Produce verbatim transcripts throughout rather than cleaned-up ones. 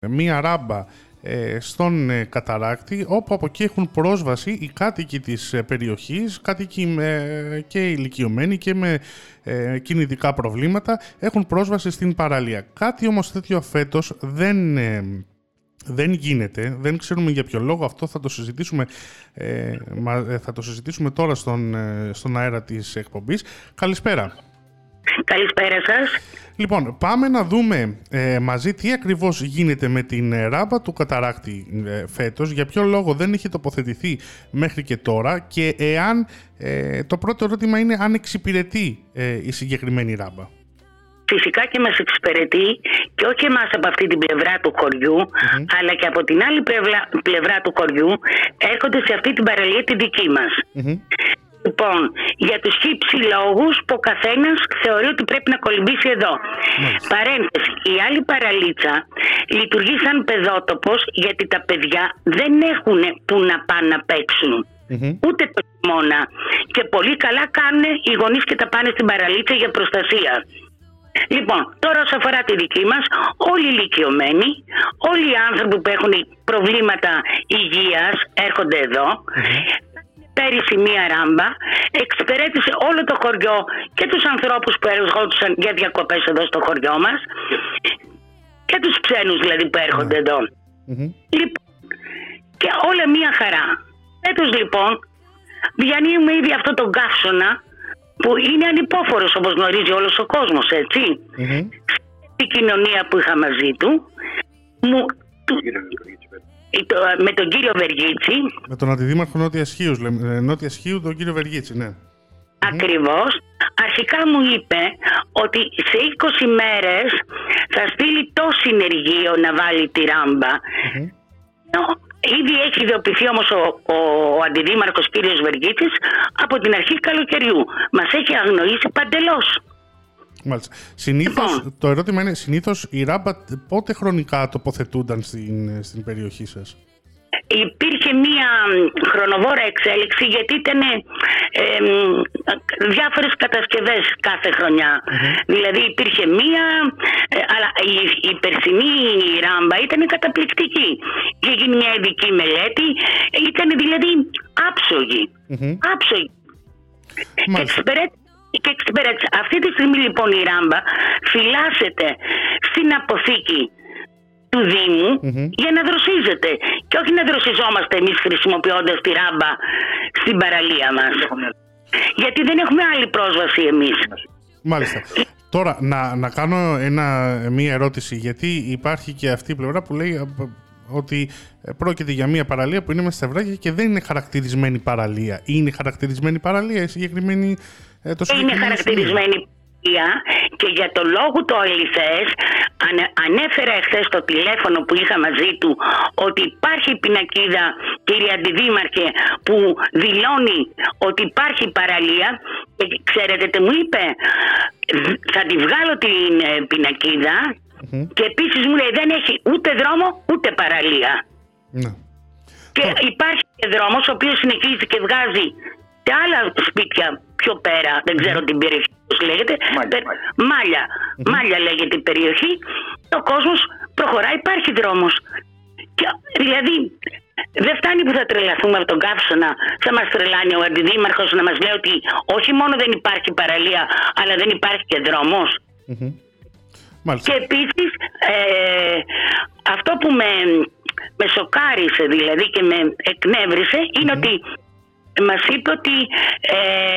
μία ράμπα ε, στον ε, Καταράκτη, όπου από εκεί έχουν πρόσβαση οι κάτοικοι της ε, περιοχής, κάτοικοι ε, και ηλικιωμένοι και με ε, κινητικά προβλήματα, έχουν πρόσβαση στην παραλία. Κάτι όμως τέτοιο φέτος δεν... Ε, Δεν γίνεται, δεν ξέρουμε για ποιο λόγο, αυτό θα το συζητήσουμε, ε, θα το συζητήσουμε τώρα στον, στον αέρα της εκπομπής. Καλησπέρα. Καλησπέρα σας. Λοιπόν, πάμε να δούμε ε, μαζί τι ακριβώς γίνεται με την ράμπα του Καταράκτη ε, φέτος, για ποιο λόγο δεν έχει τοποθετηθεί μέχρι και τώρα και εάν, ε, το πρώτο ερώτημα είναι αν εξυπηρετεί ε, η συγκεκριμένη ράμπα. Φυσικά και μας εξυπηρετεί και όχι εμάς από αυτή την πλευρά του χωριού, mm-hmm. αλλά και από την άλλη πλευρά, πλευρά του χωριού έρχονται σε αυτή την παραλία τη δική μας. Mm-hmm. Λοιπόν, για τους χύψη λόγους που ο καθένας θεωρεί ότι πρέπει να κολυμπήσει εδώ. Mm-hmm. Παρένθεση, η άλλη παραλίτσα λειτουργεί σαν παιδότοπος γιατί τα παιδιά δεν έχουν που να πάνε να παίξουν. Mm-hmm. Ούτε το χειμώνα. Και πολύ καλά κάνουν οι γονείς και τα πάνε στην παραλίτσα για προστασία. Λοιπόν, τώρα όσον αφορά τη δική μας, όλοι οι ηλικιωμένοι, όλοι οι άνθρωποι που έχουν προβλήματα υγείας έρχονται εδώ. Mm-hmm. Πέρυσι μία ράμπα εξυπηρέτησε όλο το χωριό και τους ανθρώπους που έρχονταν για διακοπές εδώ στο χωριό μας και τους ξένους δηλαδή που έρχονται mm-hmm. εδώ. Mm-hmm. Λοιπόν, και όλα μία χαρά. Φέτος λοιπόν διανύουμε ήδη αυτό τον καύσωνα που είναι ανυπόφορος όπως γνωρίζει όλος ο κόσμος, έτσι. Mm-hmm. Στην κοινωνία που είχα μαζί του, μου, του το, με τον κύριο Βεργίτση. Με τον αντιδήμαρχο Νότια Σχείου, Νότια Σχείου, τον κύριο Βεργίτση, ναι. Ακριβώς. Mm-hmm. Αρχικά μου είπε ότι σε είκοσι μέρες θα στείλει το συνεργείο να βάλει τη ράμπα. Mm-hmm. Ήδη έχει ιδιοποιηθεί όμως ο, ο, ο αντιδήμαρχος κύριος Βεργίτσης από την αρχή καλοκαιριού. Μας έχει αγνοήσει παντελώς. Μάλιστα. Συνήθως, λοιπόν, το ερώτημα είναι, συνήθως η ράμπα πότε χρονικά τοποθετούνταν στην, στην περιοχή σας? Υπήρχε μία χρονοβόρα εξέλιξη γιατί ήταν ε, ε, διάφορες κατασκευές κάθε χρονιά. Mm-hmm. Δηλαδή υπήρχε μία, ε, αλλά η, η περσινή ράμπα ήταν καταπληκτική. Είχε γίνει μια ειδική μελέτη, ήταν δηλαδή άψογη. Mm-hmm. Άψογη. Και εξυπηρέτησε. Αυτή τη στιγμή λοιπόν η ράμπα φυλάσσεται στην αποθήκη του Δήμου mm-hmm. για να δροσίζεται και όχι να δροσιζόμαστε εμείς χρησιμοποιώντας τη ράμπα στην παραλία μας. Γιατί δεν έχουμε άλλη πρόσβαση εμείς. Μάλιστα. Τώρα να, να κάνω ένα, μία ερώτηση, γιατί υπάρχει και αυτή η πλευρά που λέει ότι πρόκειται για μία παραλία που είναι με στευράκια και δεν είναι χαρακτηρισμένη παραλία. Είναι χαρακτηρισμένη παραλία η συγκεκριμένη, το συγκεκριμένο είναι χαρακτηρισμένη παραλία. Και για το λόγο το αληθές ανέφερα εχθές στο τηλέφωνο που είχα μαζί του ότι υπάρχει πινακίδα, κύριε Αντιδήμαρχε, που δηλώνει ότι υπάρχει παραλία και ξέρετε τι μου είπε? Θα τη βγάλω την πινακίδα mm-hmm. και επίσης μου λέει δεν έχει ούτε δρόμο ούτε παραλία mm. και oh. υπάρχει και δρόμος ο οποίος συνεχίζει και βγάζει και άλλα σπίτια πιο πέρα, δεν ξέρω mm-hmm. την περιοχή πώς λέγεται, Μάλια, Πε... Μάλια. Mm-hmm. Μάλια λέγεται η περιοχή, ο κόσμος προχωράει, υπάρχει δρόμος. Και, δηλαδή δεν φτάνει που θα τρελαθούμε από τον καύσωνα, θα μας τρελάνει ο αντιδήμαρχος να μας λέει ότι όχι μόνο δεν υπάρχει παραλία, αλλά δεν υπάρχει και δρόμος. Mm-hmm. Και επίσης ε, αυτό που με, με σοκάρισε δηλαδή και με εκνεύρισε είναι mm-hmm. ότι μας είπε ότι ε,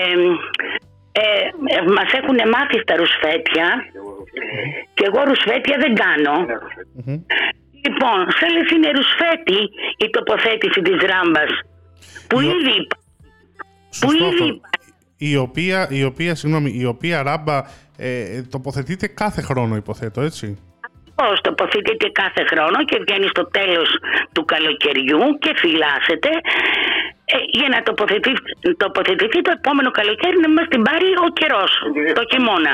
ε, ε, μας έχουν μάθει στα ρουσφέτια και εγώ ρουσφέτια δεν κάνω. Mm-hmm. Λοιπόν, θέλεις είναι ρουσφέτη η τοποθέτηση της ράμπας που η... ήδη που ήδη η οποία, η οποία, συγγνώμη, η οποία ράμπα ε, τοποθετείται κάθε χρόνο, υποθέτω, έτσι? Πώς τοποθετείται κάθε χρόνο και βγαίνει στο τέλος του καλοκαιριού και φυλάσσεται ε, για να τοποθετηθεί, τοποθετηθεί το επόμενο καλοκαίρι να μας την πάρει ο καιρός, το χειμώνα.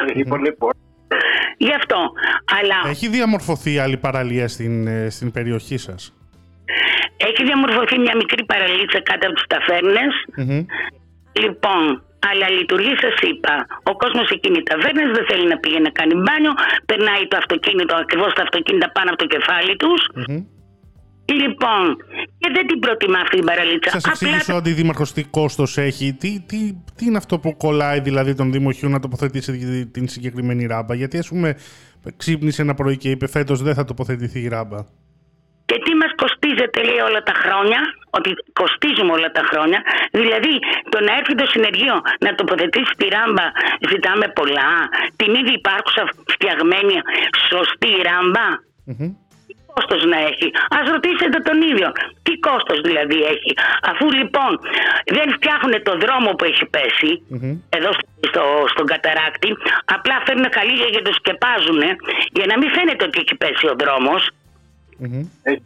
Γι' αυτό. Αλλά... Έχει διαμορφωθεί άλλη παραλία στην, στην περιοχή σας? Έχει διαμορφωθεί μια μικρή παραλίτσα κάτω από τις ταφέρνες. Mm-hmm. Λοιπόν, Αλλά λειτουργεί, σας είπα. Ο κόσμος εκείνη η ταβέρνα δεν θέλει να πήγε να κάνει μπάνιο. Περνάει το αυτοκίνητο, ακριβώς τα αυτοκίνητα πάνω από το κεφάλι τους. Mm-hmm. Λοιπόν, και δεν την προτιμά αυτή την παραλίτσα. Σας εξήγησε Απλά... ο αντιδήμαρχος τι κόστος έχει. Τι, τι, τι είναι αυτό που κολλάει δηλαδή τον Δήμο Χιού να τοποθετήσει την συγκεκριμένη ράμπα? Γιατί ας πούμε ξύπνησε ένα πρωί και είπε φέτος δεν θα τοποθετηθεί η ράμπα. Και τι μας κοστίζεται, λέει, όλα τα χρόνια, ότι κοστίζουμε όλα τα χρόνια. Δηλαδή, το να έρθει το συνεργείο να τοποθετήσει τη ράμπα, ζητάμε πολλά. Την ήδη υπάρχουσα φτιαγμένη σωστή ράμπα. Mm-hmm. Τι κόστος να έχει? Ας ρωτήσετε τον ίδιο. Τι κόστος δηλαδή έχει? Αφού λοιπόν δεν φτιάχνουν το δρόμο που έχει πέσει, mm-hmm. εδώ στο, στον καταράκτη, απλά φέρνουν χαλίγια και το σκεπάζουν για να μην φαίνεται ότι έχει πέσει ο δρόμος. Mm-hmm.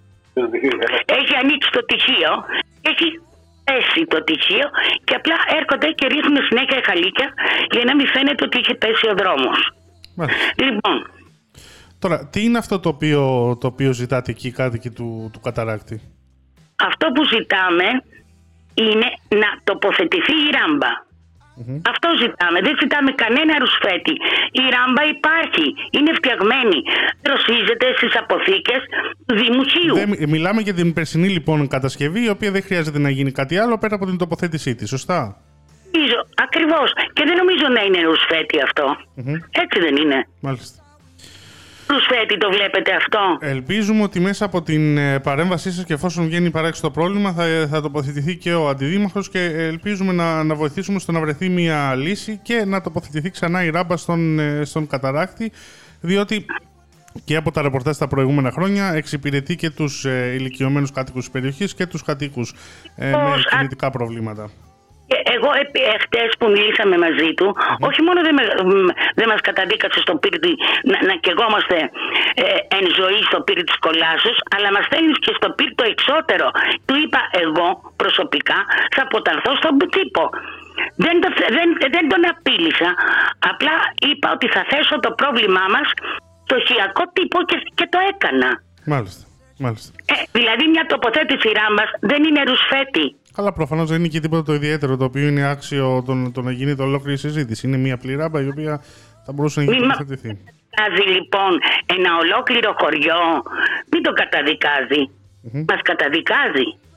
Έχει ανοίξει το τυχείο, έχει πέσει το τυχείο και απλά έρχονται και ρίχνουν συνέχεια χαλίκια για να μην φαίνεται ότι έχει πέσει ο δρόμος. Mm-hmm. Λοιπόν, τώρα, τι είναι αυτό το οποίο, το οποίο ζητάτε εκεί οι κάτοικοι του, του καταράκτη? Αυτό που ζητάμε είναι να τοποθετηθεί η ράμπα. Mm-hmm. Αυτό ζητάμε. Δεν ζητάμε κανένα ρουσφέτη. Η ράμπα υπάρχει. Είναι φτιαγμένη. Δροσίζεται στις αποθήκες του Δήμου Χίου. Δεν, μιλάμε για την περσινή λοιπόν κατασκευή, η οποία δεν χρειάζεται να γίνει κάτι άλλο πέρα από την τοποθέτησή της. Σωστά? Νομίζω, ακριβώς. Και δεν νομίζω να είναι ρουσφέτη αυτό. Mm-hmm. Έτσι δεν είναι? Μάλιστα. Ρουσφέτη το βλέπετε αυτό? Ελπίζουμε ότι μέσα από την παρέμβασή σας και εφόσον βγαίνει παράξει το πρόβλημα θα, θα τοποθετηθεί και ο αντιδήμαρχος και ελπίζουμε να, να βοηθήσουμε στο να βρεθεί μια λύση και να τοποθετηθεί ξανά η ράμπα στον, στον καταράκτη, διότι και από τα ρεπορτάζ τα προηγούμενα χρόνια εξυπηρετεί και τους ε, ηλικιωμένους κάτοικους της περιοχής και τους κατοίκους ε, με κινητικά προβλήματα. Εγώ χτες που μιλήσαμε μαζί του, mm-hmm. όχι μόνο δεν, δεν μας καταδίκασε στο πύρι να, να καιγόμαστε ε, εν ζωή στο πύρι της κολάσεως, αλλά μας στέλνεις και στο πύρι το εξώτερο. Του είπα εγώ προσωπικά θα αποταρθώ στον τύπο. Δεν, το, δεν, δεν τον απείλησα, απλά είπα ότι θα θέσω το πρόβλημά μας στο χιακό τύπο και, και το έκανα. Μάλιστα. Μάλιστα. Ε, δηλαδή μια τοποθέτηση ράμπας δεν είναι ρουσφέτη. Αλλά προφανώς δεν είναι και τίποτα το ιδιαίτερο το οποίο είναι άξιο το, το να γίνει το ολόκληρη συζήτηση. Είναι μια απλή ράμπα η οποία θα μπορούσε να τοποθετηθεί. Μην καταδικάζει λοιπόν ένα ολόκληρο χωριό, μην το καταδικάζει. Mm-hmm. Μας καταδικάζει.